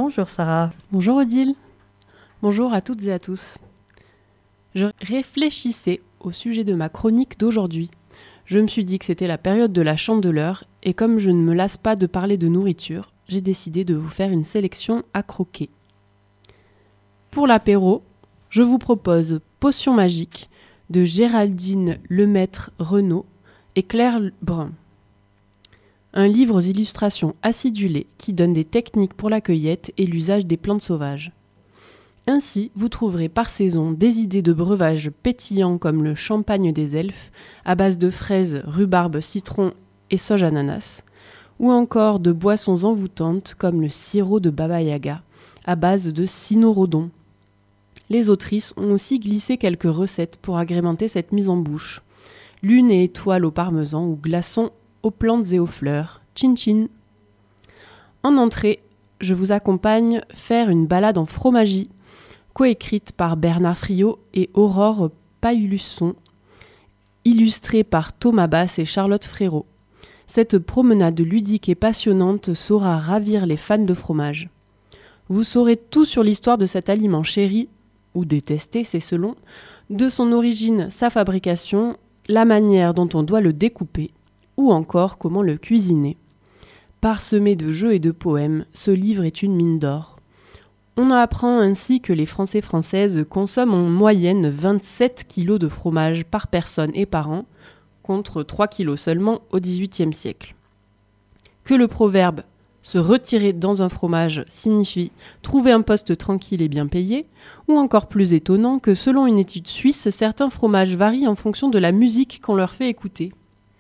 Bonjour Sarah. Bonjour Odile. Bonjour à toutes et à tous. Je réfléchissais au sujet de ma chronique d'aujourd'hui. Je me suis dit que c'était la période de la Chandeleur et comme je ne me lasse pas de parler de nourriture, j'ai décidé de vous faire une sélection à croquer. Pour l'apéro, je vous propose Potion magique de Géraldine Lemaître-Renaud et Claire Brun. Un livre aux illustrations acidulées qui donne des techniques pour la cueillette et l'usage des plantes sauvages. Ainsi, vous trouverez par saison des idées de breuvages pétillants comme le champagne des elfes, à base de fraises, rhubarbe, citron et sauge ananas, ou encore de boissons envoûtantes comme le sirop de Baba Yaga, à base de cynorrhodon. Les autrices ont aussi glissé quelques recettes pour agrémenter cette mise en bouche. L'une est étoile au parmesan ou glaçon aux plantes et aux fleurs. Chin chin. En entrée, je vous accompagne faire une balade en fromagie, coécrite par Bernard Friot et Aurore Paillusson, illustrée par Thomas Bass et Charlotte Frérot. Cette promenade ludique et passionnante saura ravir les fans de fromage. Vous saurez tout sur l'histoire de cet aliment chéri, ou détesté, c'est selon, de son origine, sa fabrication, la manière dont on doit le découper, ou encore comment le cuisiner. Parsemé de jeux et de poèmes, ce livre est une mine d'or. On apprend ainsi que les Françaises consomment en moyenne 27 kg de fromage par personne et par an, contre 3 kg seulement au XVIIIe siècle. Que le proverbe « se retirer dans un fromage » signifie « trouver un poste tranquille et bien payé », ou encore plus étonnant que selon une étude suisse, certains fromages varient en fonction de la musique qu'on leur fait écouter.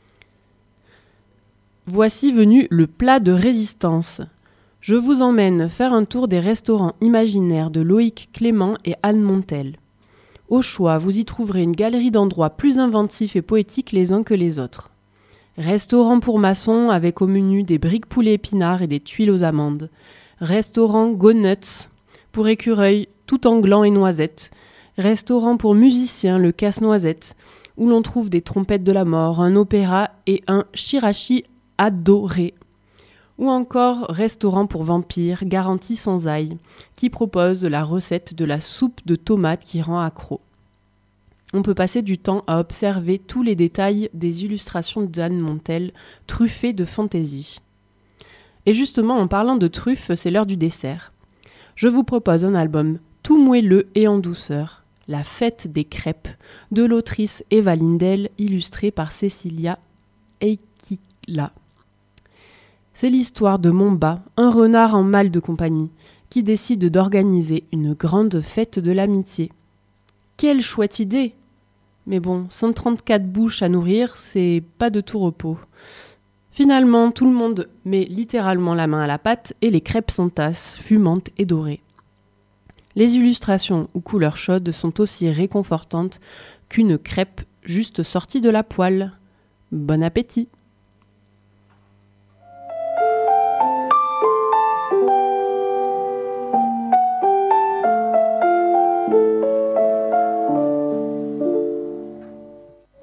Voici venu le plat de résistance. Je vous emmène faire un tour des restaurants imaginaires de Loïc Clément et Anne Montel. Au choix, vous y trouverez une galerie d'endroits plus inventifs et poétiques les uns que les autres. Restaurant pour maçons avec au menu des briques poulet épinards et des tuiles aux amandes. Restaurant Go Nuts pour écureuils tout en glands et noisettes. Restaurant pour musiciens le casse-noisette où l'on trouve des trompettes de la mort, un opéra et un shirashi adoré. Ou encore restaurant pour vampires, garantie sans ail, qui propose la recette de la soupe de tomates qui rend accro. On peut passer du temps à observer tous les détails des illustrations d'Anne Montel, truffées de fantaisie. Et justement, en parlant de truffes, c'est l'heure du dessert. Je vous propose un album tout moelleux et en douceur, La fête des crêpes, de l'autrice Eva Lindell, illustrée par Cecilia Eikila. C'est l'histoire de Momba, un renard en mal de compagnie, qui décide d'organiser une grande fête de l'amitié. Quelle chouette idée! Mais bon, 134 bouches à nourrir, c'est pas de tout repos. Finalement, tout le monde met littéralement la main à la pâte et les crêpes s'entassent, fumantes et dorées. Les illustrations aux couleurs chaudes sont aussi réconfortantes qu'une crêpe juste sortie de la poêle. Bon appétit!